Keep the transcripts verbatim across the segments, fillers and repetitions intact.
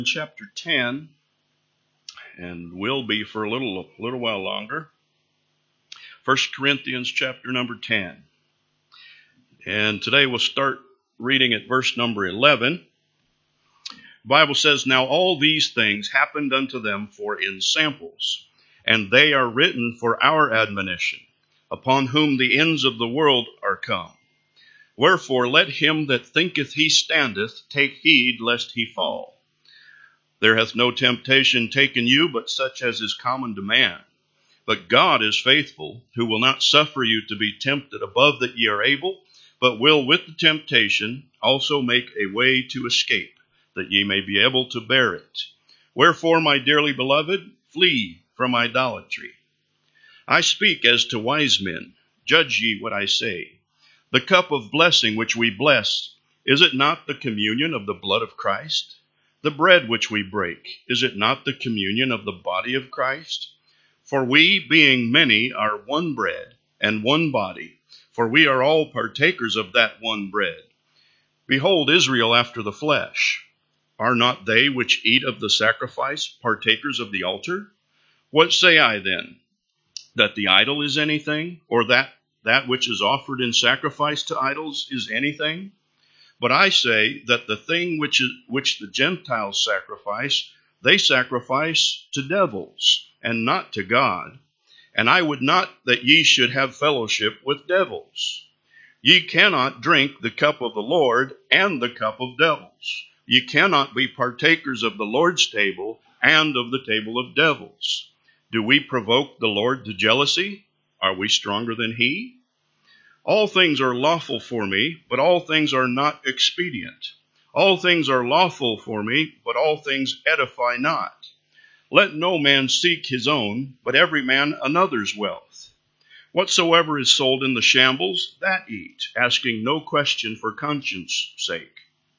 Chapter ten, and will be for a little little while longer. First Corinthians chapter number ten. And today we'll start reading at verse number eleven. The Bible says, "Now all these things happened unto them for ensamples, and they are written for our admonition, upon whom the ends of the world are come. Wherefore let him that thinketh he standeth take heed lest he fall. There hath no temptation taken you, but such as is common to man. But God is faithful, who will not suffer you to be tempted above that ye are able, but will with the temptation also make a way to escape, that ye may be able to bear it. Wherefore, my dearly beloved, flee from idolatry. I speak as to wise men. Judge ye what I say. The cup of blessing which we bless, is it not the communion of the blood of Christ? The bread which we break, is it not the communion of the body of Christ? For we, being many, are one bread and one body, for we are all partakers of that one bread. Behold Israel after the flesh. Are not they which eat of the sacrifice partakers of the altar? What say I then? That the idol is anything, or that that which is offered in sacrifice to idols is anything? But I say that the thing which is, which the Gentiles sacrifice, they sacrifice to devils, and not to God. And I would not that ye should have fellowship with devils. Ye cannot drink the cup of the Lord and the cup of devils. Ye cannot be partakers of the Lord's table and of the table of devils. Do we provoke the Lord to jealousy? Are we stronger than he? All things are lawful for me, but all things are not expedient. All things are lawful for me, but all things edify not. Let no man seek his own, but every man another's wealth. Whatsoever is sold in the shambles, that eat, asking no question for conscience' sake.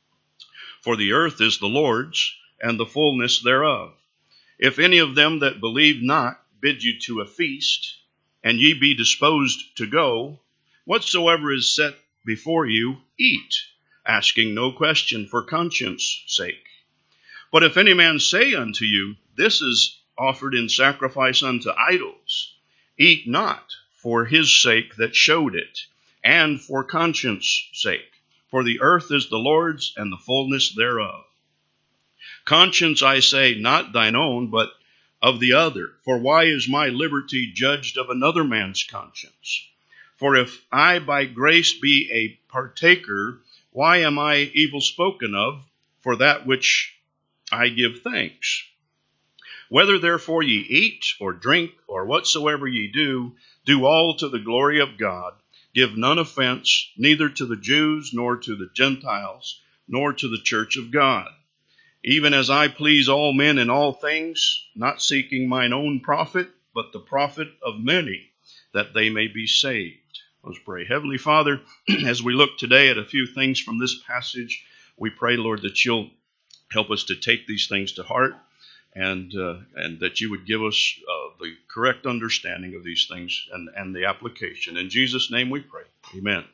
For the earth is the Lord's, and the fullness thereof. If any of them that believe not bid you to a feast, and ye be disposed to go, whatsoever is set before you, eat, asking no question for conscience' sake. But if any man say unto you, this is offered in sacrifice unto idols, eat not for his sake that showed it, and for conscience' sake. For the earth is the Lord's, and the fullness thereof. Conscience, I say, not thine own, but of the other. For why is my liberty judged of another man's conscience? For if I by grace be a partaker, why am I evil spoken of for that which I give thanks? Whether therefore ye eat or drink or whatsoever ye do, do all to the glory of God. Give none offense, neither to the Jews nor to the Gentiles, nor to the church of God. Even as I please all men in all things, not seeking mine own profit, but the profit of many, that they may be saved." Let's pray. Heavenly Father, as we look today at a few things from this passage, we pray, Lord, that you'll help us to take these things to heart, and uh, and that you would give us uh, the correct understanding of these things and, and the application. In Jesus' name we pray. Amen.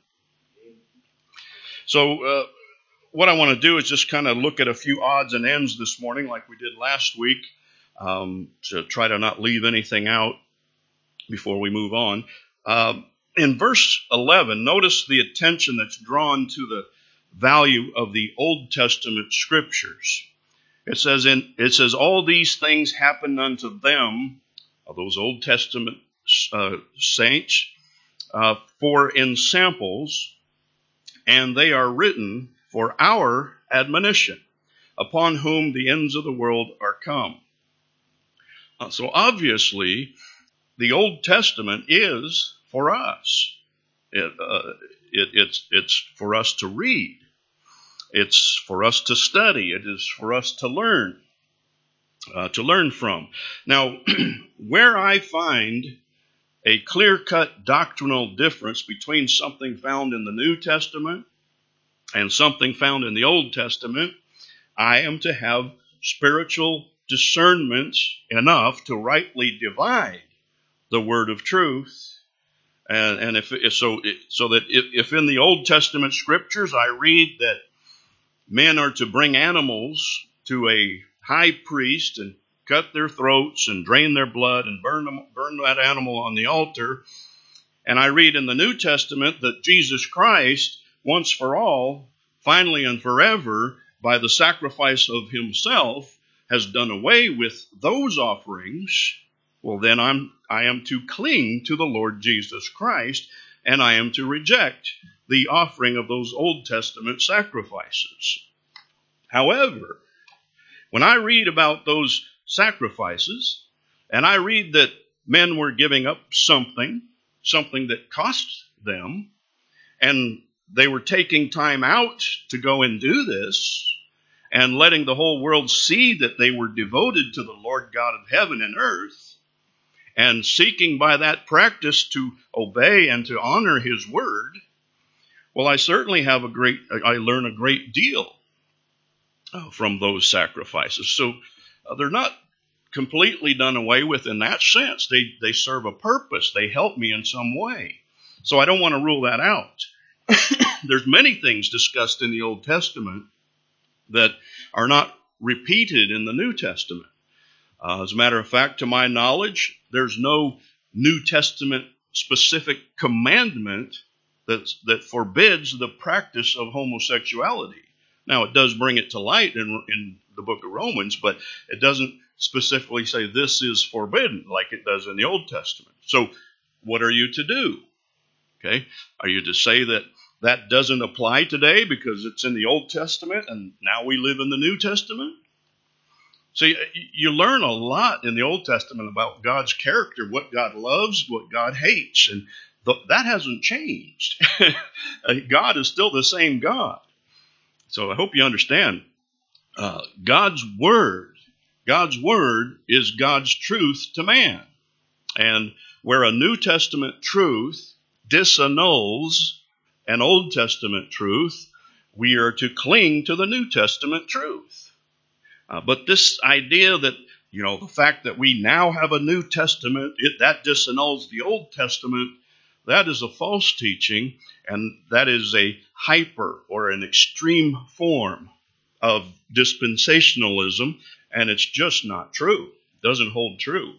So uh, what I want to do is just kind of look at a few odds and ends this morning like we did last week, um, to try to not leave anything out before we move on. Um, In verse eleven, notice the attention that's drawn to the value of the Old Testament scriptures. It says, in, it says, all these things happened unto them, of those Old Testament uh, saints, uh, for ensamples, and they are written for our admonition, upon whom the ends of the world are come. Uh, so obviously, the Old Testament is for us. It, uh, it, it's, it's for us to read. It's for us to study. It is for us to learn, uh, to learn from. Now, where I find a clear-cut doctrinal difference between something found in the New Testament and something found in the Old Testament, I am to have spiritual discernment enough to rightly divide the word of truth. And, and if, if so, so that if, if in the Old Testament scriptures I read that men are to bring animals to a high priest and cut their throats and drain their blood and burn them, burn that animal on the altar. And I read in the New Testament that Jesus Christ, once for all, finally and forever, by the sacrifice of himself, has done away with those offerings. Well, then I'm, I am to cling to the Lord Jesus Christ, and I am to reject the offering of those Old Testament sacrifices. However, when I read about those sacrifices, and I read that men were giving up something, something that cost them, and they were taking time out to go and do this, and letting the whole world see that they were devoted to the Lord God of heaven and earth, and seeking by that practice to obey and to honor his word, well, I certainly have a great, I learn a great deal from those sacrifices. So uh, they're not completely done away with in that sense. They, they serve a purpose. They help me in some way. So I don't want to rule that out. There's many things discussed in the Old Testament that are not repeated in the New Testament. Uh, as a matter of fact, to my knowledge, there's no New Testament specific commandment that, that forbids the practice of homosexuality. Now, it does bring it to light in, in the book of Romans, but it doesn't specifically say this is forbidden like it does in the Old Testament. So what are you to do? Okay, are you to say that that doesn't apply today because it's in the Old Testament and now we live in the New Testament? See, you learn a lot in the Old Testament about God's character, what God loves, what God hates, and th- that hasn't changed. God is still the same God. So I hope you understand. Uh, God's Word, God's Word is God's truth to man. And where a New Testament truth disannuls an Old Testament truth, we are to cling to the New Testament truth. Uh, but this idea that, you know, the fact that we now have a New Testament, it, that disannuls the Old Testament, that is a false teaching, and that is a hyper or an extreme form of dispensationalism, and it's just not true. It doesn't hold true.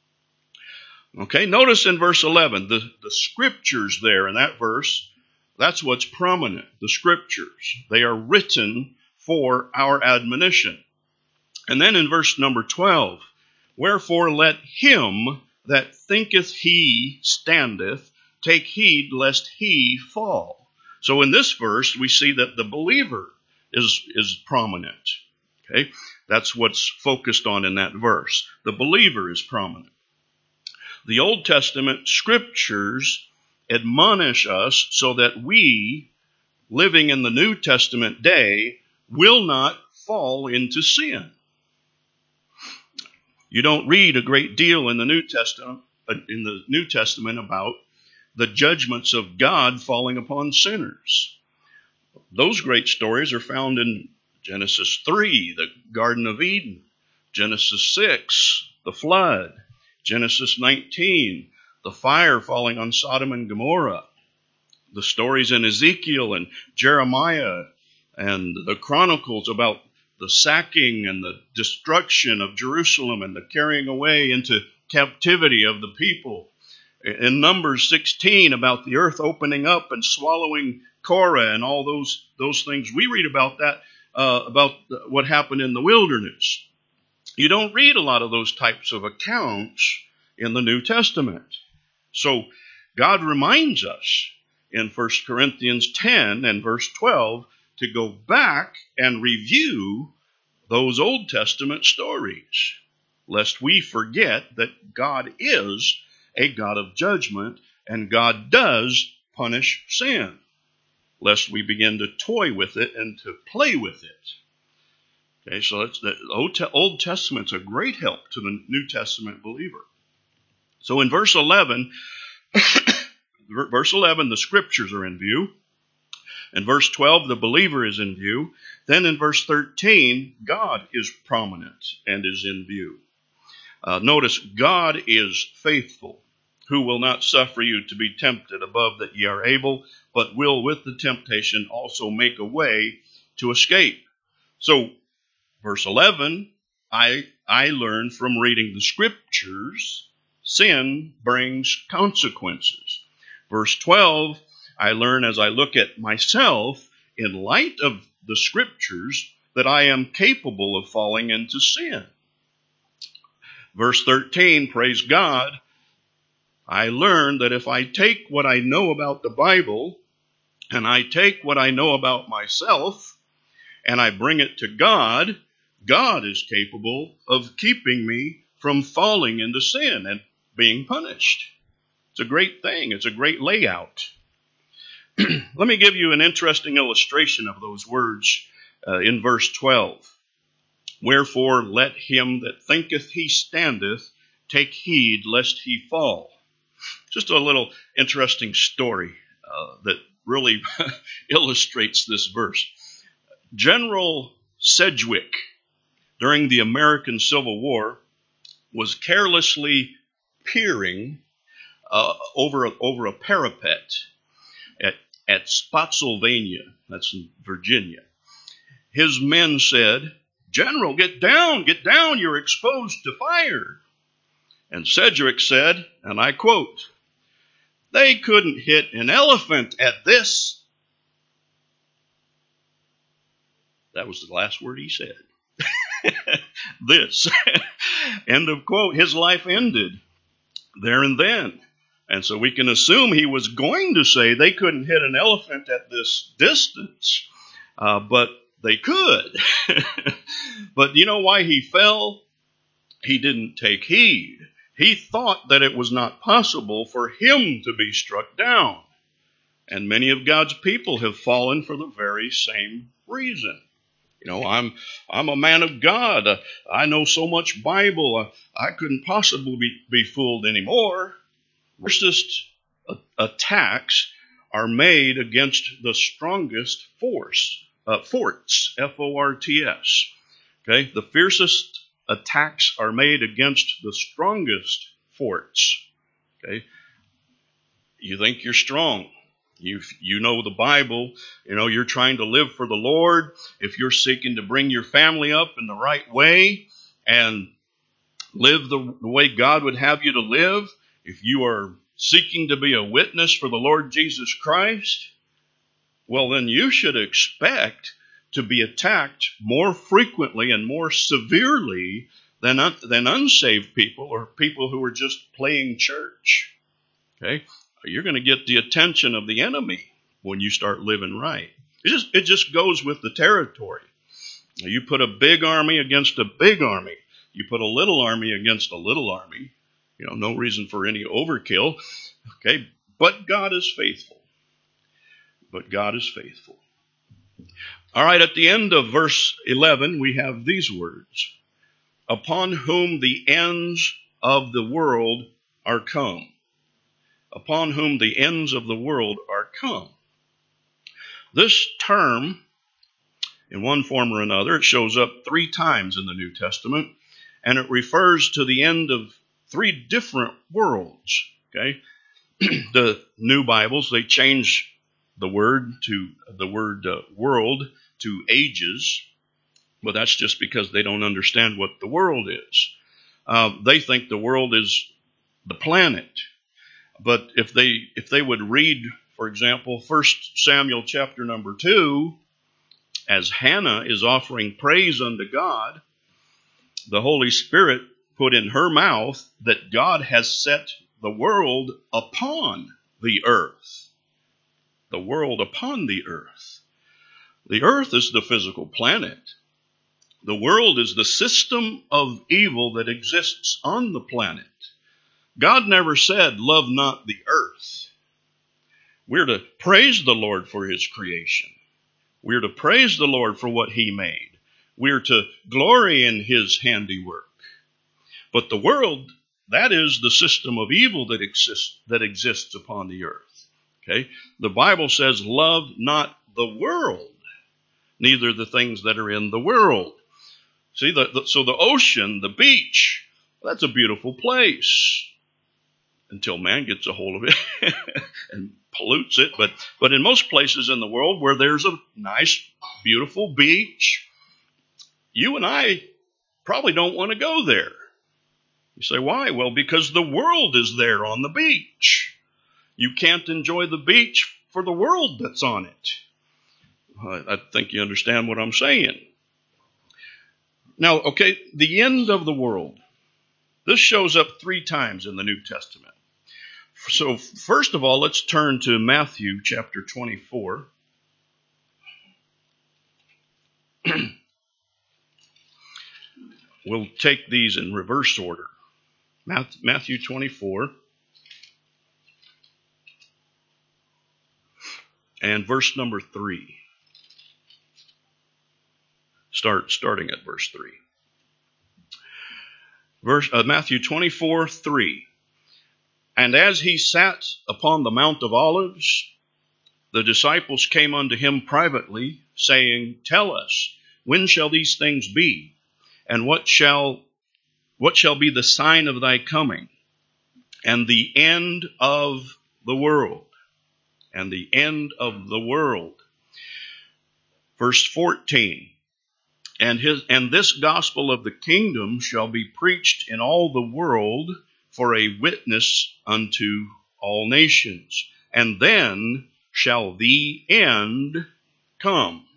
Okay, notice in verse eleven, the, the scriptures there in that verse, that's what's prominent, the scriptures. They are written for our admonition. And then in verse number twelve, wherefore let him that thinketh he standeth take heed lest he fall. So in this verse, we see that the believer is, is prominent. Okay, that's what's focused on in that verse. The believer is prominent. The Old Testament scriptures admonish us so that we, living in the New Testament day, will not fall into sin. You don't read a great deal in the New Testament, in the New Testament about the judgments of God falling upon sinners. Those great stories are found in Genesis three, the Garden of Eden, Genesis six, the flood, Genesis nineteen, the fire falling on Sodom and Gomorrah, the stories in Ezekiel and Jeremiah, and the Chronicles about the sacking and the destruction of Jerusalem and the carrying away into captivity of the people. In Numbers sixteen, about the earth opening up and swallowing Korah and all those, those things. We read about that, uh, about what happened in the wilderness. You don't read a lot of those types of accounts in the New Testament. So God reminds us in First Corinthians ten and verse twelve to go back and review those Old Testament stories, lest we forget that God is a God of judgment and God does punish sin, lest we begin to toy with it and to play with it. Okay, so that's the Old Testament's a great help to the New Testament believer. So in verse eleven, verse eleven, the scriptures are in view. In verse twelve, the believer is in view. Then in verse thirteen, God is prominent and is in view. Uh, notice, God is faithful, who will not suffer you to be tempted above that ye are able, but will with the temptation also make a way to escape. So, verse eleven, I, I learned from reading the scriptures, sin brings consequences. Verse twelve, I learn as I look at myself in light of the scriptures that I am capable of falling into sin. Verse thirteen, praise God, I learn that if I take what I know about the Bible and I take what I know about myself and I bring it to God, God is capable of keeping me from falling into sin and being punished. It's a great thing. It's a great layout. Let me give you an interesting illustration of those words uh, in verse twelve. Wherefore let him that thinketh he standeth take heed lest he fall. Just a little interesting story uh, that really illustrates this verse. General Sedgwick, during the American Civil War, was carelessly peering uh, over, over a parapet at, at Spotsylvania, that's in Virginia. His men said, "General, get down, get down, you're exposed to fire." And Sedgwick said, and I quote, "They couldn't hit an elephant at this." That was the last word he said. This. End of quote. His life ended there and then. And so we can assume he was going to say they couldn't hit an elephant at this distance. Uh, but they could. But you know why he fell? He didn't take heed. He thought that it was not possible for him to be struck down. And many of God's people have fallen for the very same reason. You know, I'm I'm a man of God. Uh, I know so much Bible. Uh, I couldn't possibly be, be fooled anymore. Worst attacks are made against the strongest force, uh, forts, F O R T S. Okay, the fiercest attacks are made against the strongest forts. Okay, you think you're strong. You you know the Bible. You know you're trying to live for the Lord. If you're seeking to bring your family up in the right way and live the, the way God would have you to live, if you are seeking to be a witness for the Lord Jesus Christ, well, then you should expect to be attacked more frequently and more severely than, than unsaved people or people who are just playing church. Okay? You're going to get the attention of the enemy when you start living right. It just, it just goes with the territory. You put a big army against a big army. You put a little army against a little army. You know, no reason for any overkill. Okay, but God is faithful. But God is faithful. All right, at the end of verse eleven, we have these words. Upon whom the ends of the world are come. Upon whom the ends of the world are come. This term, in one form or another, it shows up three times in the New Testament, and it refers to the end of three different worlds. Okay, the New Bibles, they change the word to the word uh, world to ages, but that's just because they don't understand what the world is. Uh, they think the world is the planet. But if they if they would read, for example, First Samuel chapter number two, as Hannah is offering praise unto God, the Holy Spirit put in her mouth that God has set the world upon the earth. The world upon the earth. The earth is the physical planet. The world is the system of evil that exists on the planet. God never said, love not the earth. We're to praise the Lord for his creation. We're to praise the Lord for what he made. We're to glory in his handiwork. But the world, that is the system of evil that exists, that exists upon the earth. Okay? The Bible says, love not the world, neither the things that are in the world. See, the, the, so the ocean, the beach, that's a beautiful place. Until man gets a hold of it and pollutes it. But, but in most places in the world where there's a nice, beautiful beach, you and I probably don't want to go there. You say, why? Well, because the world is there on the beach. You can't enjoy the beach for the world that's on it. I think you understand what I'm saying. Now, okay, the end of the world. This shows up three times in the New Testament. So, first of all, let's turn to Matthew chapter twenty-four. We'll take these in reverse order. Matthew twenty-four. And verse number three. Start starting at verse three. Verse uh, Matthew twenty-four, three. And as he sat upon the Mount of Olives, the disciples came unto him privately, saying, Tell us, when shall these things be? And what shall what shall be the sign of thy coming? And the end of the world. And the end of the world. Verse fourteen. And his and this gospel of the kingdom shall be preached in all the world for a witness unto all nations. And then shall the end come.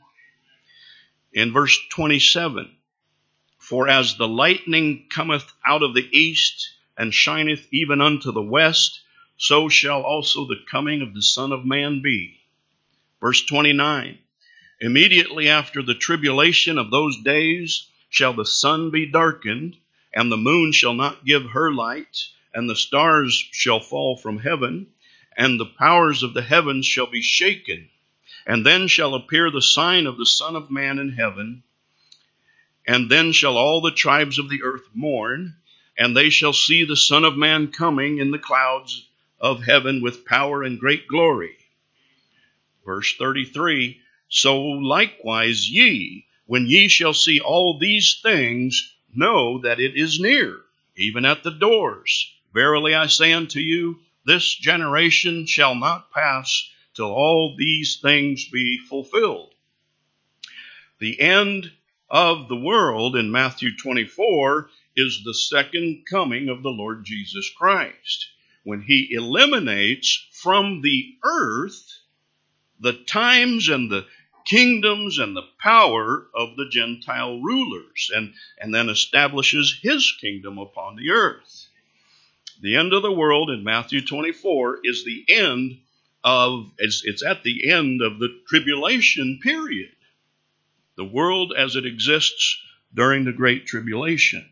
In verse twenty-seven. For as the lightning cometh out of the east, and shineth even unto the west, so shall also the coming of the Son of Man be. Verse twenty-nine. Immediately after the tribulation of those days shall the sun be darkened, and the moon shall not give her light, and the stars shall fall from heaven, and the powers of the heavens shall be shaken. And then shall appear the sign of the Son of Man in heaven. And then shall all the tribes of the earth mourn, and they shall see the Son of Man coming in the clouds of heaven with power and great glory. Verse thirty-three. So likewise ye, when ye shall see all these things, know that it is near, even at the doors. Verily I say unto you, this generation shall not pass till all these things be fulfilled. The end of the world in Matthew twenty-four is the second coming of the Lord Jesus Christ, when he eliminates from the earth the times and the kingdoms and the power of the Gentile rulers, and, and then establishes his kingdom upon the earth. The end of the world in Matthew twenty-four is the end of, it's, it's at the end of the tribulation period. The world as it exists during the Great Tribulation.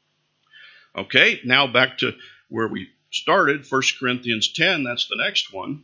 Okay, now back to where we started, First Corinthians ten, that's the next one.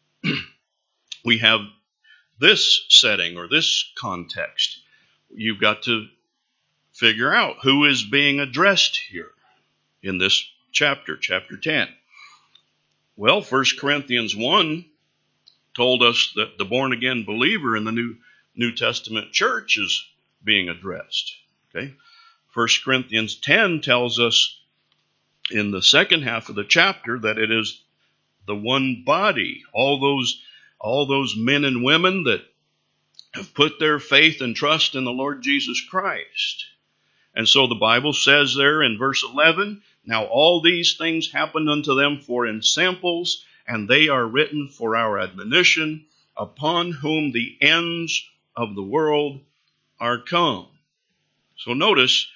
We have this setting or this context. You've got to figure out who is being addressed here in this chapter, chapter ten. Well, First Corinthians one told us that the born-again believer in the New, New Testament church is being addressed. Okay, First Corinthians ten tells us in the second half of the chapter that it is the one body, all those All those men and women that have put their faith and trust in the Lord Jesus Christ. And so the Bible says there in verse eleven, Now all these things happened unto them for ensamples, and they are written for our admonition, upon whom the ends of the world are come. So notice,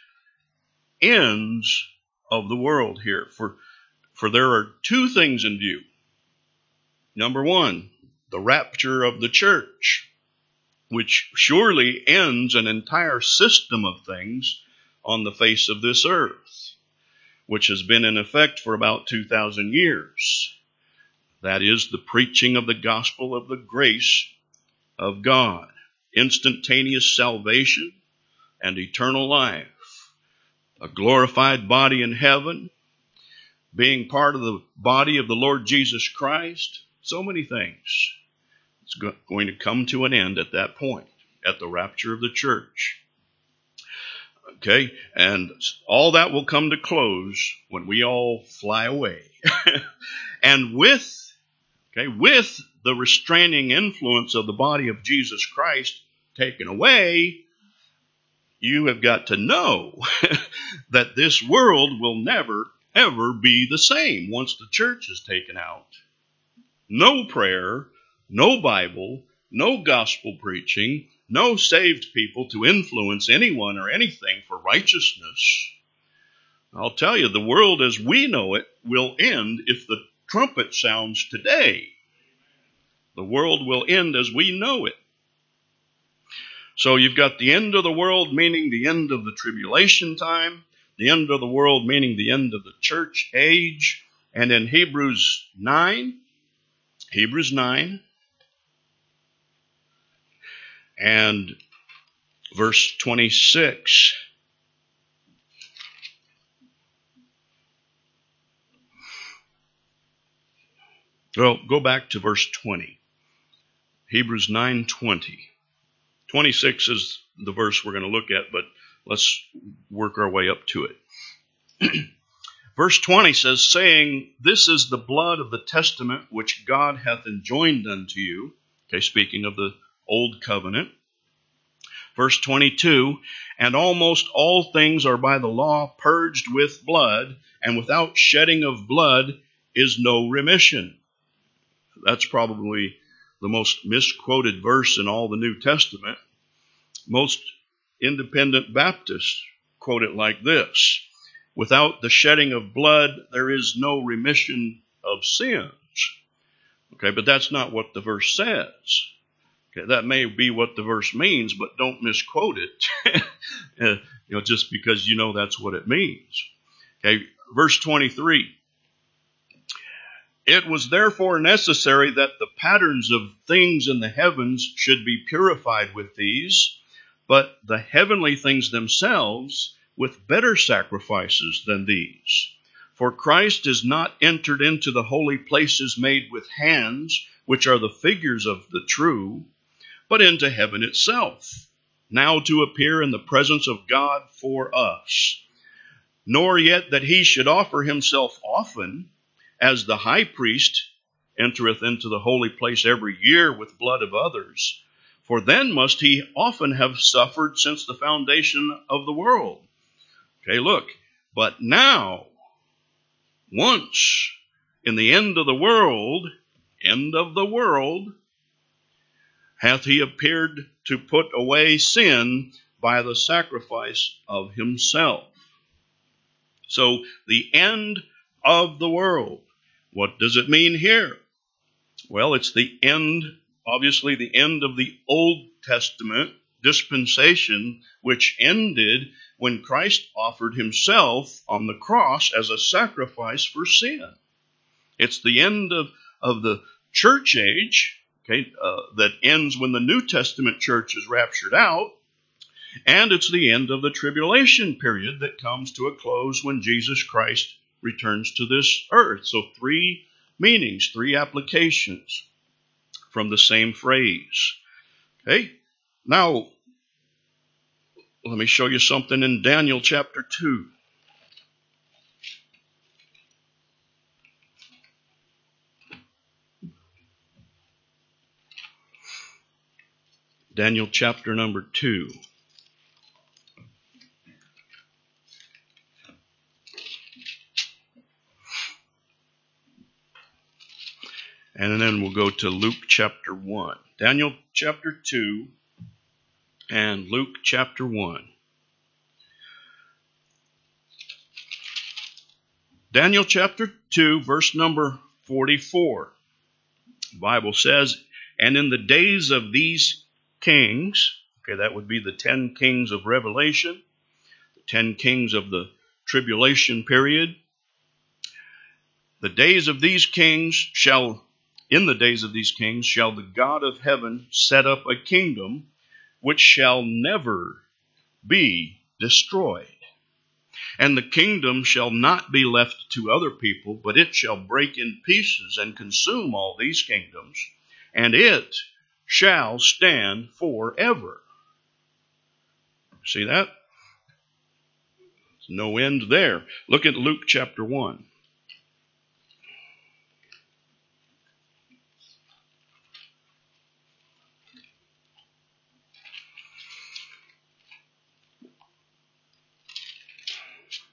ends of the world here. For, for there are two things in view. Number one, the rapture of the church, which surely ends an entire system of things on the face of this earth, which has been in effect for about two thousand years. That is the preaching of the gospel of the grace of God, instantaneous salvation and eternal life, a glorified body in heaven, being part of the body of the Lord Jesus Christ, so many things. It's going to come to an end at that point, at the rapture of the church. Okay, and all that will come to close when we all fly away. And with, okay, with the restraining influence of the body of Jesus Christ taken away, you have got to know that this world will never, ever be the same once the church is taken out. No prayer, no Bible, no gospel preaching, no saved people to influence anyone or anything for righteousness. I'll tell you, the world as we know it will end if the trumpet sounds today. The world will end as we know it. So you've got the end of the world, meaning the end of the tribulation time, the end of the world, meaning the end of the church age. And in Hebrews nine, Hebrews nine, and verse twenty-six. Well, go back to verse twenty. Hebrews nine twenty. twenty-six is the verse we're going to look at, but let's work our way up to it. Verse twenty says, saying, this is the blood of the testament which God hath enjoined unto you. Okay, speaking of the old covenant. Verse twenty-two, and almost all things are by the law purged with blood, and without shedding of blood is no remission. That's probably the most misquoted verse in all the New Testament. Most independent Baptists quote it like this: without the shedding of blood, there is no remission of sins. Okay, but that's not what the verse says. Okay, that may be what the verse means, but don't misquote it. uh, you know, just because you know that's what it means. Okay, verse twenty-three. It was therefore necessary that the patterns of things in the heavens should be purified with these, but the heavenly things themselves with better sacrifices than these. For Christ is not entered into the holy places made with hands, which are the figures of the true, but into heaven itself, now to appear in the presence of God for us. Nor yet that he should offer himself often, as the high priest entereth into the holy place every year with blood of others. For then must he often have suffered since the foundation of the world. Okay, look. But now, once in the end of the world, end of the world, hath he appeared to put away sin by the sacrifice of himself. So the end of the world. What does it mean here? Well, it's the end, obviously the end of the Old Testament dispensation, which ended when Christ offered himself on the cross as a sacrifice for sin. It's the end of, of the church age, okay, uh, that ends when the New Testament church is raptured out. And it's the end of the tribulation period that comes to a close when Jesus Christ returns to this earth. So three meanings, three applications from the same phrase. Okay, now let me show you something in Daniel chapter two. Daniel chapter number two. And then we'll go to Luke chapter one. Daniel chapter two and Luke chapter one. Daniel chapter two, verse number forty-four. The Bible says, and in the days of these kings, okay, that would be the ten kings of Revelation, the ten kings of the tribulation period. The days of these kings shall, in the days of these kings shall the God of heaven set up a kingdom which shall never be destroyed. And the kingdom shall not be left to other people, but it shall break in pieces and consume all these kingdoms, and it shall stand forever. See that? There's no end there. Look at Luke chapter one.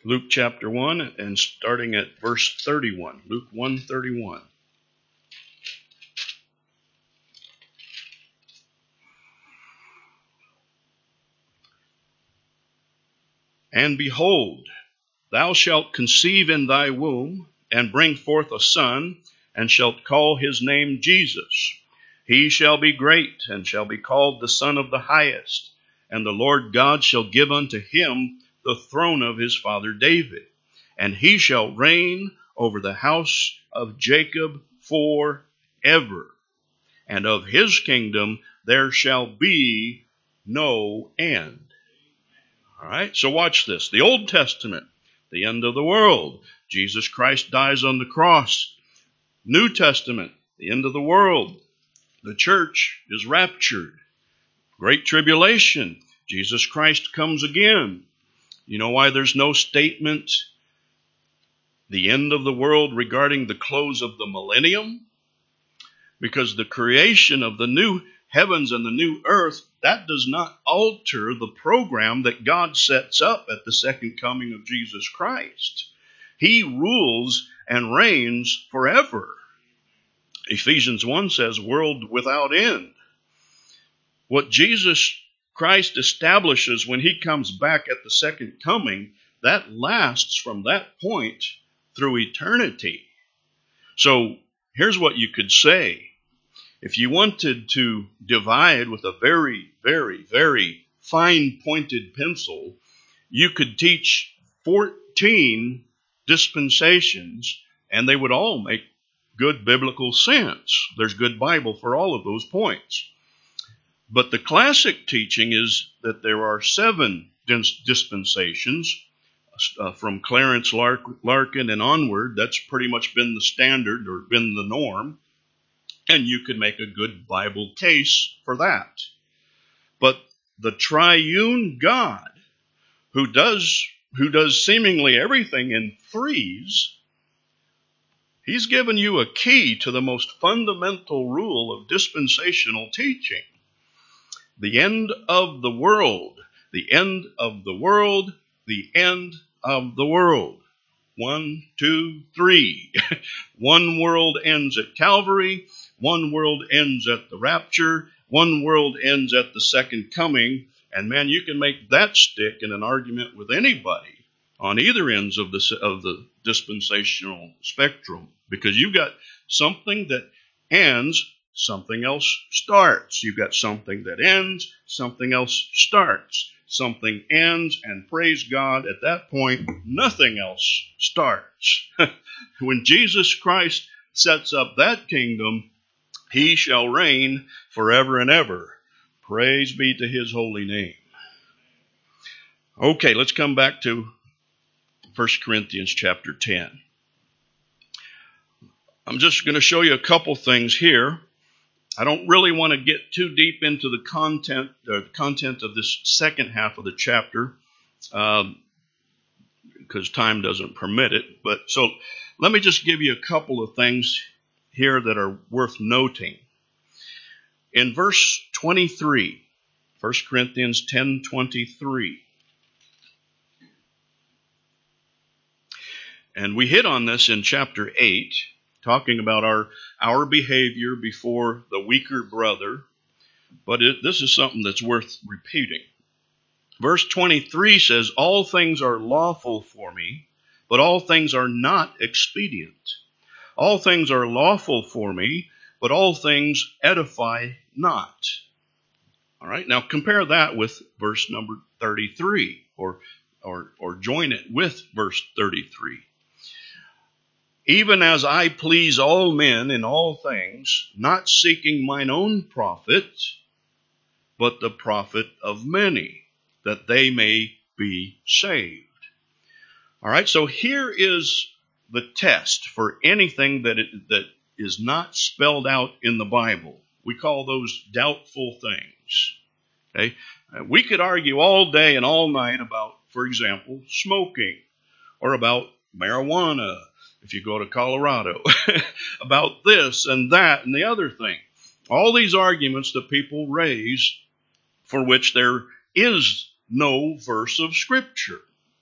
Luke chapter one and starting at verse thirty-one. Luke one thirty-one. And behold, thou shalt conceive in thy womb, and bring forth a son, and shalt call his name Jesus. He shall be great, and shall be called the Son of the Highest. And the Lord God shall give unto him the throne of his father David. And he shall reign over the house of Jacob forever. And of his kingdom there shall be no end. All right, so watch this. The Old Testament, the end of the world. Jesus Christ dies on the cross. New Testament, the end of the world. The church is raptured. Great tribulation. Jesus Christ comes again. You know why there's no statement, the end of the world, regarding the close of the millennium? Because the creation of the new heavens and the new earth, that does not alter the program that God sets up at the second coming of Jesus Christ. He rules and reigns forever. Ephesians one says, world without end. What Jesus Christ establishes when he comes back at the second coming, that lasts from that point through eternity. So here's what you could say. If you wanted to divide with a very, very, very fine-pointed pencil, you could teach fourteen dispensations, and they would all make good biblical sense. There's good Bible for all of those points. But the classic teaching is that there are seven dispensations uh, from Clarence Larkin and onward. That's pretty much been the standard or been the norm. And you could make a good Bible case for that. But the triune God, who does, who does seemingly everything in threes, he's given you a key to the most fundamental rule of dispensational teaching. The end of the world, the end of the world, the end of the world. One, two, three. One world ends at Calvary. One world ends at the rapture. One world ends at the second coming. And man, you can make that stick in an argument with anybody on either ends of the, of the dispensational spectrum. Because you've got something that ends, something else starts. You've got something that ends, something else starts. Something ends, and praise God, at that point, nothing else starts. When Jesus Christ sets up that kingdom, he shall reign forever and ever. Praise be to his holy name. Okay, let's come back to First Corinthians chapter ten. I'm just going to show you a couple things here. I don't really want to get too deep into the content, uh, content of this second half of the chapter, um, because time doesn't permit it. But so let me just give you a couple of things here that are worth noting. In verse twenty-three, First Corinthians ten twenty-three, and we hit on this in chapter eight, talking about our, our behavior before the weaker brother. But it, this is something that's worth repeating. Verse twenty-three says, all things are lawful for me, but all things are not expedient. All things are lawful for me, but all things edify not. All right, now compare that with verse number thirty-three, or, or, or join it with verse thirty-three. Even as I please all men in all things, not seeking mine own profit, but the profit of many, that they may be saved. All right, so here is the test for anything that it, that is not spelled out in the Bible. We call those doubtful things. Okay, we could argue all day and all night about, for example, smoking, or about marijuana, if you go to Colorado, about this and that and the other thing. All these arguments that people raise for which there is no verse of Scripture.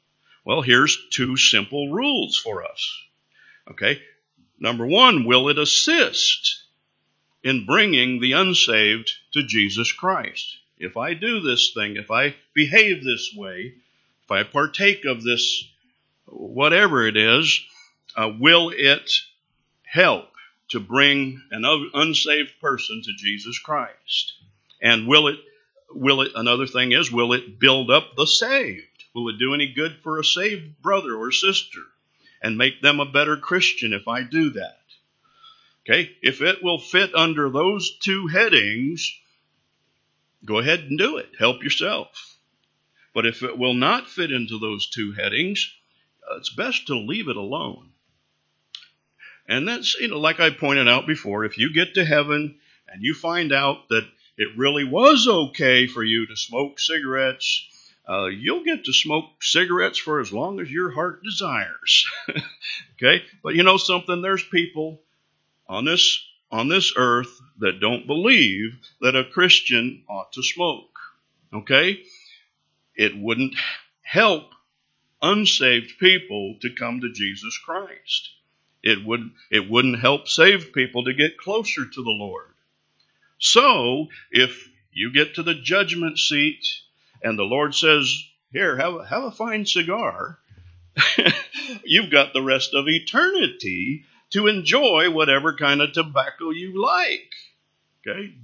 Well, here's two simple rules for us. Okay. Number one, will it assist in bringing the unsaved to Jesus Christ? If I do this thing, if I behave this way, if I partake of this, whatever it is, uh, will it help to bring an unsaved person to Jesus Christ? And will it, will it, another thing is, will it build up the saved? Will it do any good for a saved brother or sister and make them a better Christian if I do that? Okay, if it will fit under those two headings, go ahead and do it. Help yourself. But if it will not fit into those two headings, uh, it's best to leave it alone. And that's, you know, like I pointed out before, if you get to heaven and you find out that it really was okay for you to smoke cigarettes, uh, you'll get to smoke cigarettes for as long as your heart desires. Okay? But you know something? There's people on this on this earth that don't believe that a Christian ought to smoke. Okay? It wouldn't help unsaved people to come to Jesus Christ. It would it wouldn't help saved people to get closer to the Lord. So, if you get to the judgment seat and the Lord says, "Here, have a, have a fine cigar," you've got the rest of eternity to enjoy whatever kind of tobacco you like. Okay?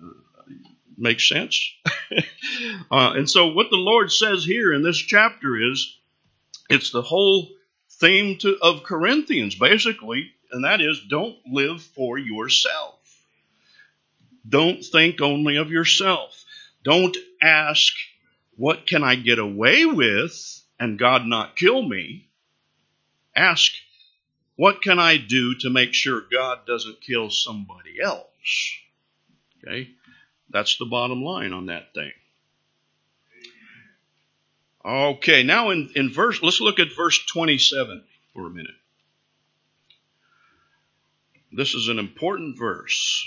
Makes sense? uh, and so what the Lord says here in this chapter is, it's the whole theme to, of Corinthians, basically, and that is, don't live for yourself. Don't think only of yourself. Don't ask, what can I get away with and God not kill me? Ask, what can I do to make sure God doesn't kill somebody else? Okay? That's the bottom line on that thing. Okay, now in, in verse, let's look at verse twenty-seven for a minute. This is an important verse.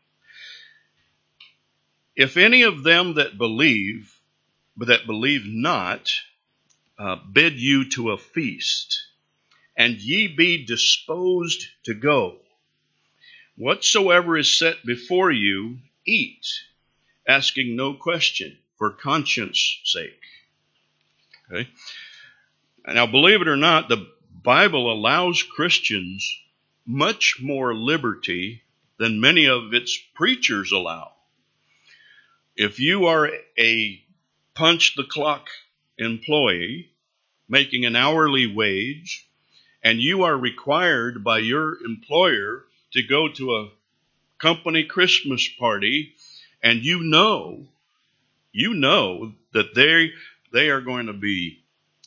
If any of them that believe, but that believe not, uh, bid you to a feast, and ye be disposed to go, whatsoever is set before you, eat, asking no question, for conscience sake. Okay. Now, believe it or not, the Bible allows Christians much more liberty than many of its preachers allow. If you are a punch-the-clock employee making an hourly wage, and you are required by your employer to go to a company Christmas party, and you know, you know that they they are going to be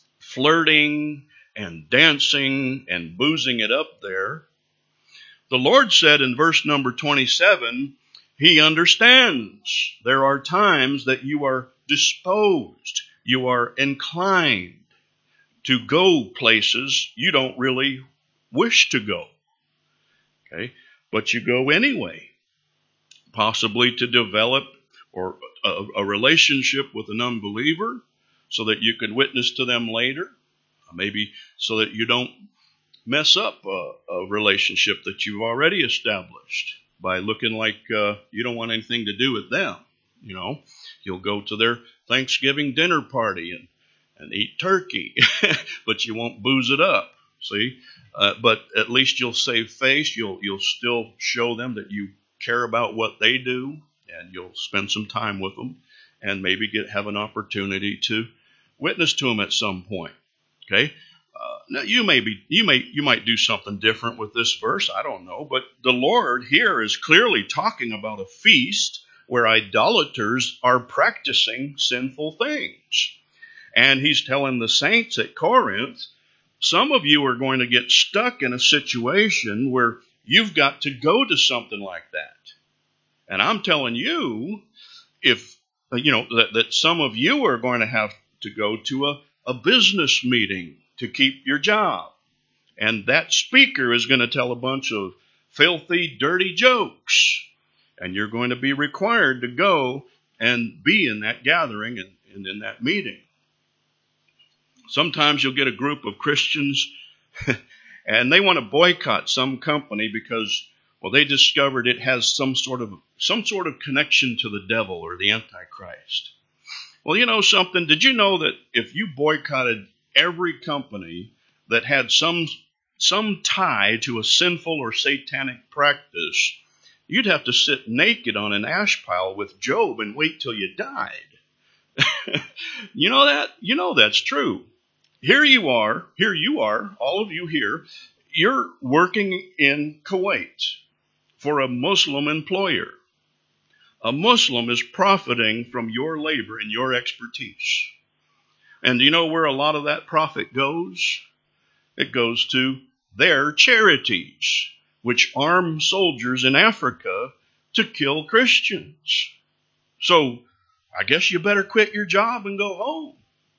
flirting and dancing and boozing it up there. The Lord said in verse number twenty-seven, He understands there are times that you are disposed, you are inclined to go places you don't really wish to go. Okay, but you go anyway, possibly to develop or a, a relationship with an unbeliever so that you can witness to them later, maybe so that you don't mess up a, a relationship that you've already established by looking like uh, you don't want anything to do with them. You know, you'll go to their Thanksgiving dinner party and, and eat turkey, but you won't booze it up. See, uh, but at least you'll save face. You'll you'll still show them that you care about what they do, and you'll spend some time with them, and maybe get have an opportunity to witness to them at some point. Okay. Uh, now you may be you may you might do something different with this verse. I don't know, but the Lord here is clearly talking about a feast where idolaters are practicing sinful things, and He's telling the saints at Corinth, some of you are going to get stuck in a situation where you've got to go to something like that. And I'm telling you, if you know that, that some of you are going to have to go to a, a business meeting to keep your job. And that speaker is going to tell a bunch of filthy, dirty jokes. And you're going to be required to go and be in that gathering and, and in that meeting. Sometimes you'll get a group of Christians and they want to boycott some company because, well, they discovered it has some sort of some sort of connection to the devil or the Antichrist. Well, you know something? Did you know that if you boycotted every company that had some some tie to a sinful or satanic practice, you'd have to sit naked on an ash pile with Job and wait till you died? You know that? You know that's true. Here you are, here you are, all of you here, you're working in Kuwait for a Muslim employer. A Muslim is profiting from your labor and your expertise. And do you know where a lot of that profit goes? It goes to their charities, which arm soldiers in Africa to kill Christians. So I guess you better quit your job and go home.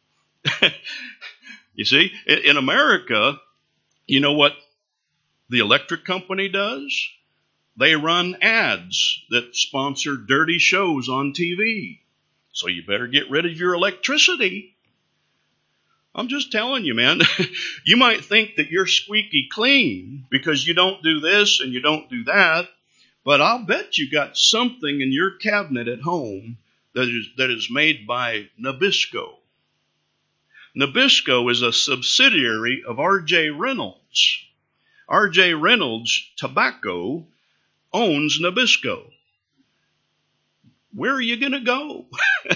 You see, in America, you know what the electric company does? They run ads that sponsor dirty shows on T V. So you better get rid of your electricity. I'm just telling you, man. You might think that you're squeaky clean because you don't do this and you don't do that, but I'll bet you got something in your cabinet at home that is that is made by Nabisco. Nabisco is a subsidiary of R J Reynolds. R J Reynolds Tobacco owns Nabisco. Where are you going to go?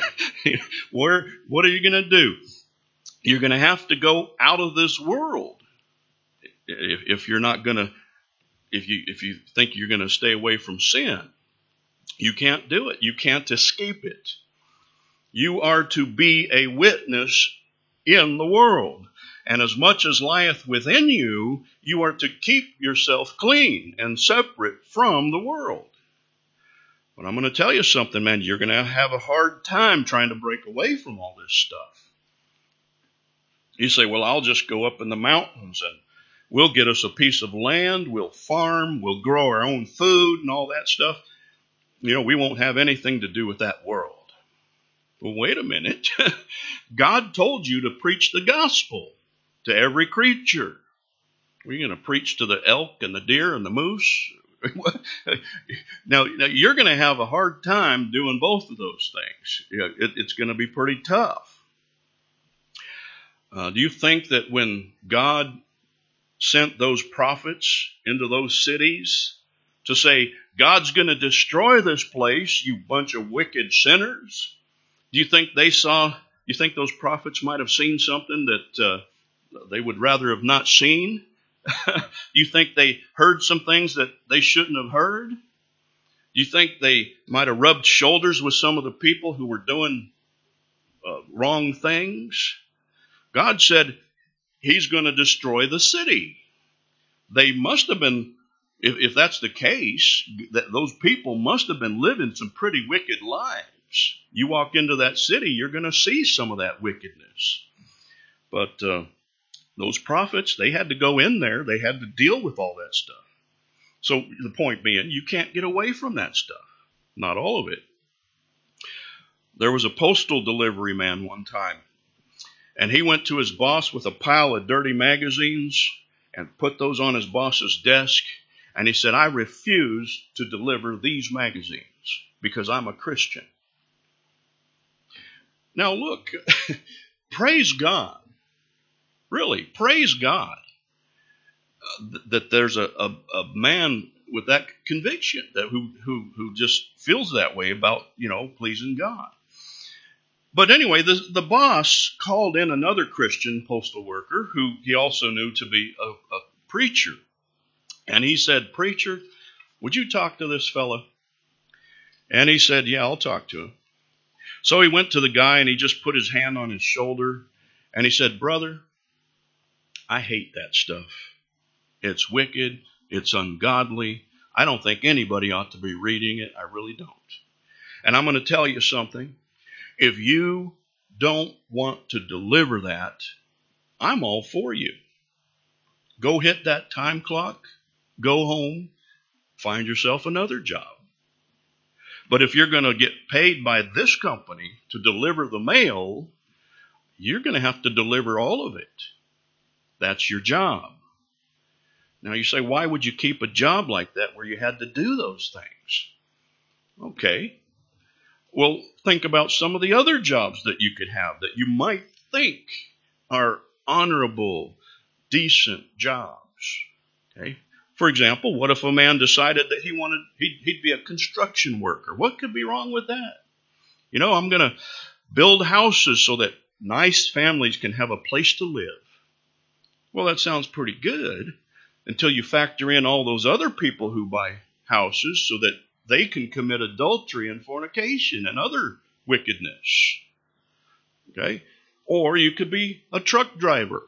Where? What are you going to do? You're going to have to go out of this world if, if you're not going to. If you if you think you're going to stay away from sin, you can't do it. You can't escape it. You are to be a witness in the world. And as much as lieth within you, you are to keep yourself clean and separate from the world. But I'm going to tell you something, man. You're going to have a hard time trying to break away from all this stuff. You say, well, I'll just go up in the mountains and we'll get us a piece of land. We'll farm. We'll grow our own food and all that stuff. You know, we won't have anything to do with that world. Well, wait a minute. God told you to preach the gospel to every creature. Are you going to preach to the elk and the deer and the moose? now, now, you're going to have a hard time doing both of those things. You know, it, it's going to be pretty tough. Uh, do you think that when God sent those prophets into those cities to say, God's going to destroy this place, you bunch of wicked sinners? Do you think they saw, you think those prophets might have seen something that uh, they would rather have not seen? You think they heard some things that they shouldn't have heard? You think they might have rubbed shoulders with some of the people who were doing uh, wrong things? God said he's going to destroy the city. They must have been, if, if that's the case, that those people must have been living some pretty wicked lives. You walk into that city, you're going to see some of that wickedness. But uh, those prophets, they had to go in there. They had to deal with all that stuff. So the point being, you can't get away from that stuff. Not all of it. There was a postal delivery man one time, and he went to his boss with a pile of dirty magazines and put those on his boss's desk. And he said, I refuse to deliver these magazines because I'm a Christian. Now look, praise God. Really, praise God uh, that there's a, a, a man with that conviction, that who, who, who just feels that way about, you know, pleasing God. But anyway, the, the boss called in another Christian postal worker who he also knew to be a, a preacher. And he said, preacher, would you talk to this fella? And he said, yeah, I'll talk to him. So he went to the guy and he just put his hand on his shoulder and he said, brother, I hate that stuff. It's wicked. It's ungodly. I don't think anybody ought to be reading it. I really don't. And I'm going to tell you something. If you don't want to deliver that, I'm all for you. Go hit that time clock. Go home. Find yourself another job. But if you're going to get paid by this company to deliver the mail, you're going to have to deliver all of it. That's your job. Now you say, why would you keep a job like that where you had to do those things? Okay. Well, think about some of the other jobs that you could have that you might think are honorable, decent jobs. Okay. For example, what if a man decided that he wanted, he'd, he'd be a construction worker? What could be wrong with that? You know, I'm going to build houses so that nice families can have a place to live. Well, that sounds pretty good until you factor in all those other people who buy houses so that they can commit adultery and fornication and other wickedness. Okay? Or you could be a truck driver.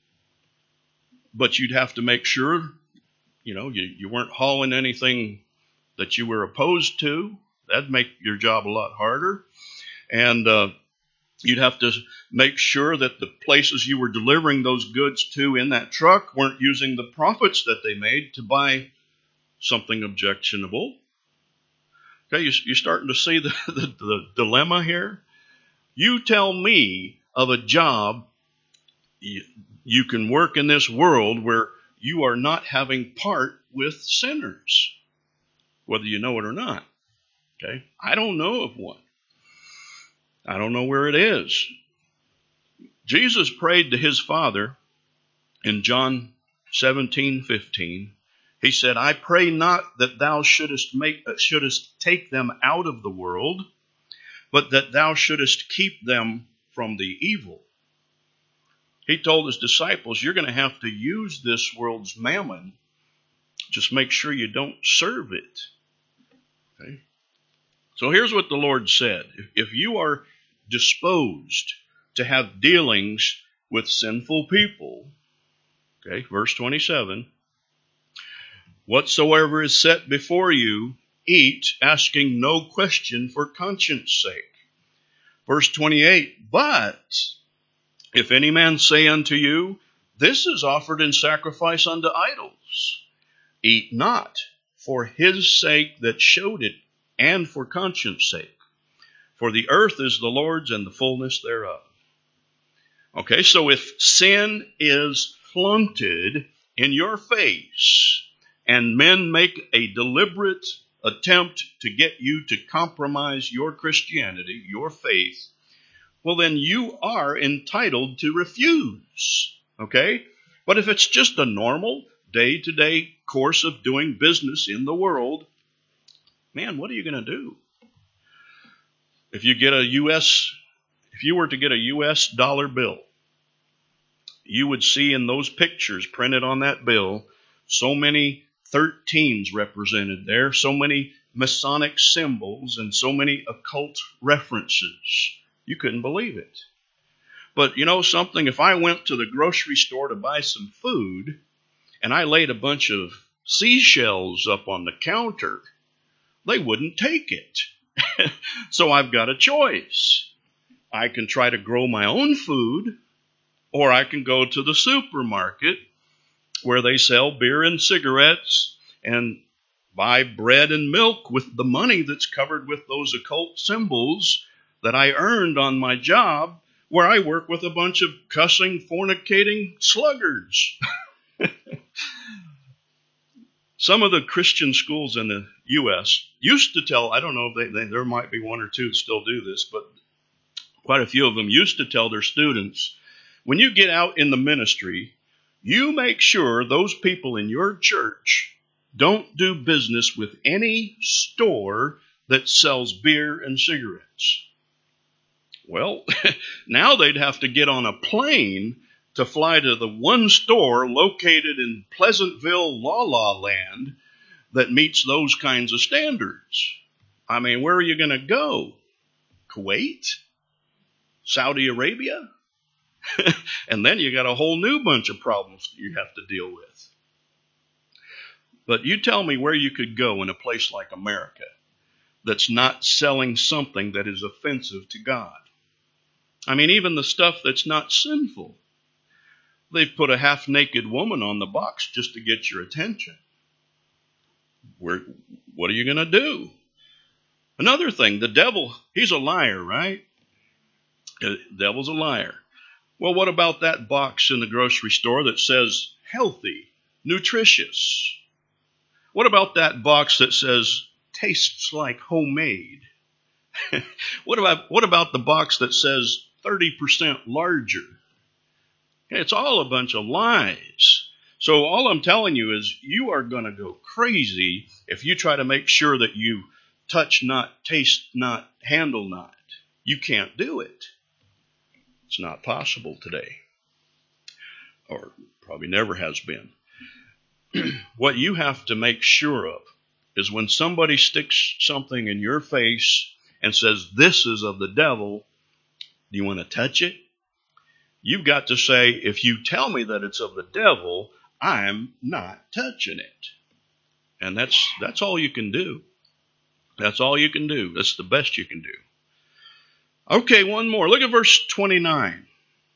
But you'd have to make sure, you know, you, you weren't hauling anything that you were opposed to. That'd make your job a lot harder. And uh, you'd have to make sure that the places you were delivering those goods to in that truck weren't using the profits that they made to buy something objectionable. Okay, you, you're starting to see the, the, the dilemma here. You tell me of a job you, you can work in this world where you are not having part with sinners, whether you know it or not. Okay, I don't know of one. I don't know where it is. Jesus prayed to his Father in John seventeen fifteen. He said, I pray not that thou shouldest make shouldest take them out of the world, but that thou shouldest keep them from the evil. He told his disciples, you're going to have to use this world's mammon. Just make sure you don't serve it. Okay? So here's what the Lord said. If, if you are disposed to have dealings with sinful people, okay, verse twenty-seven, whatsoever is set before you, eat, asking no question for conscience sake. Verse twenty-eight, but if any man say unto you, this is offered in sacrifice unto idols, eat not for his sake that showed it, and for conscience sake. For the earth is the Lord's and the fullness thereof. Okay, so if sin is flaunted in your face, and men make a deliberate attempt to get you to compromise your Christianity, your faith, well, then you are entitled to refuse. Okay? But if it's just a normal day-to-day course of doing business in the world, man, what are you going to do? If you get a U S, if you were to get a U S dollar bill, you would see in those pictures printed on that bill so many thirteens represented there, so many Masonic symbols, and so many occult references. You couldn't believe it. But you know something? If I went to the grocery store to buy some food, and I laid a bunch of seashells up on the counter, they wouldn't take it. So I've got a choice. I can try to grow my own food, or I can go to the supermarket where they sell beer and cigarettes and buy bread and milk with the money that's covered with those occult symbols that I earned on my job, where I work with a bunch of cussing, fornicating sluggards. Some of the Christian schools in the U S used to tell, I don't know if they, they, there might be one or two that still do this, but quite a few of them used to tell their students, when you get out in the ministry, you make sure those people in your church don't do business with any store that sells beer and cigarettes. Well, now they'd have to get on a plane to fly to the one store located in Pleasantville, La La Land that meets those kinds of standards. I mean, where are you going to go? Kuwait? Saudi Arabia? And then you got a whole new bunch of problems you have to deal with. But you tell me where you could go in a place like America that's not selling something that is offensive to God. I mean, even the stuff that's not sinful. They've put a half-naked woman on the box just to get your attention. Where, what are you going to do? Another thing, the devil, he's a liar, right? The devil's a liar. Well, what about that box in the grocery store that says healthy, nutritious? What about that box that says tastes like homemade? What about what about the box that says thirty percent larger? It's all a bunch of lies. So all I'm telling you is you are going to go crazy if you try to make sure that you touch not, taste not, handle not. You can't do it. It's not possible today, or probably never has been. What you have to make sure of is when somebody sticks something in your face and says, this is of the devil, do you want to touch it? You've got to say, if you tell me that it's of the devil, I'm not touching it. And that's that's all you can do. That's all you can do. That's the best you can do. Okay, one more. Look at verse twenty-nine.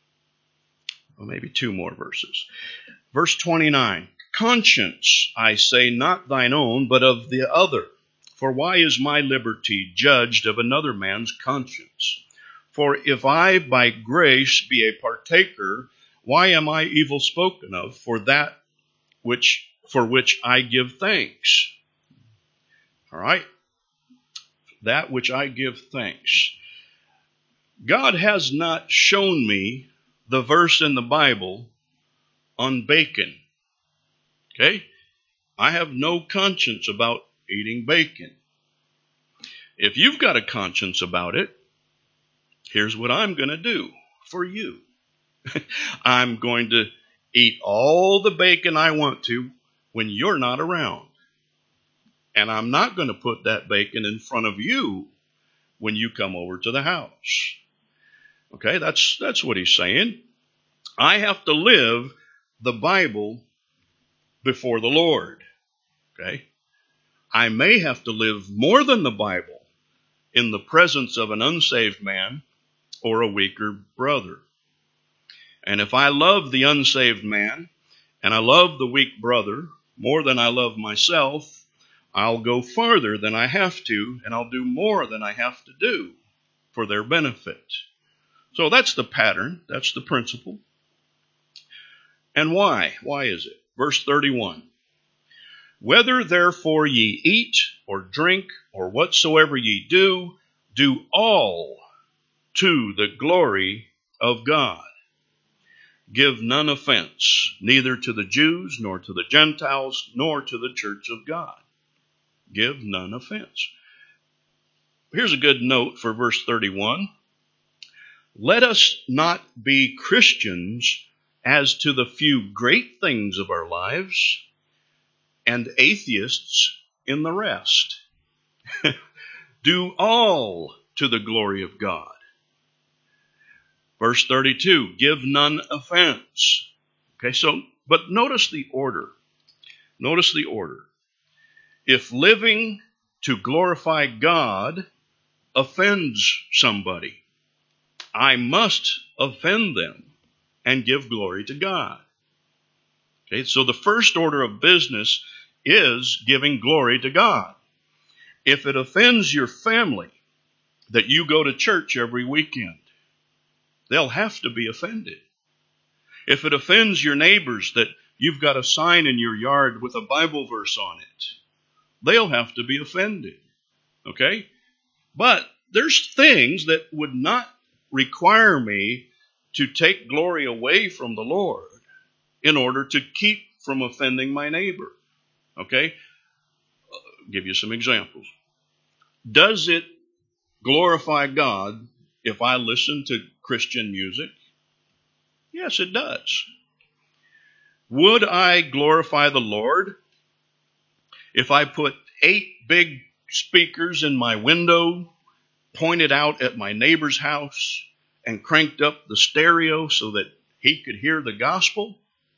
Or maybe two more verses. Verse twenty-nine. Conscience, I say, not thine own, but of the other. For why is my liberty judged of another man's conscience? For if I by grace be a partaker, why am I evil spoken of for that which for which I give thanks? All right? That which I give thanks. God has not shown me the verse in the Bible on bacon. Okay? I have no conscience about eating bacon. If you've got a conscience about it, here's what I'm going to do for you. I'm going to eat all the bacon I want to when you're not around. And I'm not going to put that bacon in front of you when you come over to the house. Okay, that's that's what he's saying. I have to live the Bible before the Lord. Okay? I may have to live more than the Bible in the presence of an unsaved man or a weaker brother. And if I love the unsaved man and I love the weak brother more than I love myself, I'll go farther than I have to, and I'll do more than I have to do for their benefit. So that's the pattern. That's the principle. And why? Why is it? Verse thirty-one. Whether therefore ye eat or drink or whatsoever ye do, do all to the glory of God. Give none offense, neither to the Jews, nor to the Gentiles, nor to the church of God. Give none offense. Here's a good note for verse thirty-one. Let us not be Christians as to the few great things of our lives, and atheists in the rest. Do all to the glory of God. Verse thirty-two, give none offense. Okay, so, but notice the order. Notice the order. If living to glorify God offends somebody, I must offend them and give glory to God. Okay, so the first order of business is giving glory to God. If it offends your family that you go to church every weekend, they'll have to be offended. If it offends your neighbors that you've got a sign in your yard with a Bible verse on it, they'll have to be offended. Okay? But there's things that would not require me to take glory away from the Lord in order to keep from offending my neighbor. Okay? I'll give you some examples. Does it glorify God if I listen to Christian music? Yes, it does. Would I glorify the Lord if I put eight big speakers in my window, pointed out at my neighbor's house, and cranked up the stereo so that he could hear the gospel?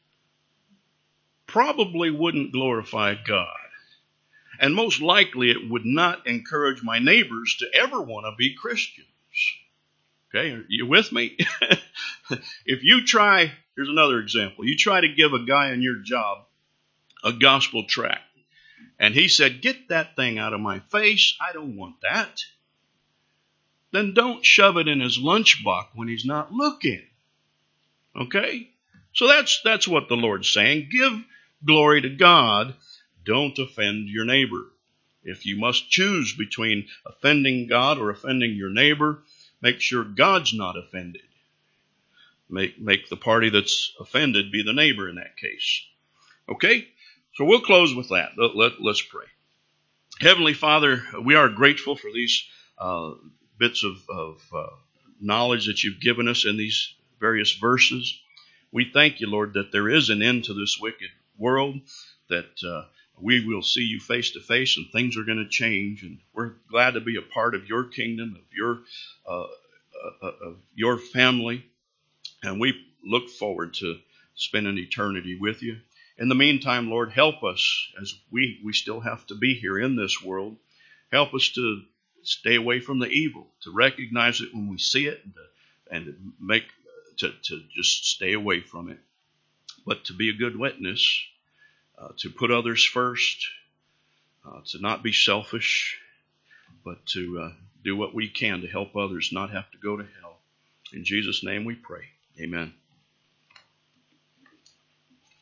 Probably wouldn't glorify God. And most likely it would not encourage my neighbors to ever want to be Christians. Okay, are you with me? If you try, here's another example. You try to give a guy on your job a gospel tract, and he said, get that thing out of my face. I don't want that. Then don't shove it in his lunchbox when he's not looking. Okay? So that's that's what the Lord's saying. Give glory to God. Don't offend your neighbor. If you must choose between offending God or offending your neighbor, make sure God's not offended. Make, make the party that's offended be the neighbor in that case. Okay? So we'll close with that. Let, let, let's pray. Heavenly Father, we are grateful for these uh, bits of, of uh, knowledge that you've given us in these various verses. We thank you, Lord, that there is an end to this wicked world, that uh, we will see you face to face and things are going to change. And we're glad to be a part of your kingdom, of your, uh, uh, of your family. And we look forward to spending eternity with you. In the meantime, Lord, help us as we, we still have to be here in this world. Help us to stay away from the evil, to recognize it when we see it, and to, and to make to, to just stay away from it. But to be a good witness, uh, to put others first, uh, to not be selfish, but to uh, do what we can to help others not have to go to hell. In Jesus' name we pray. Amen.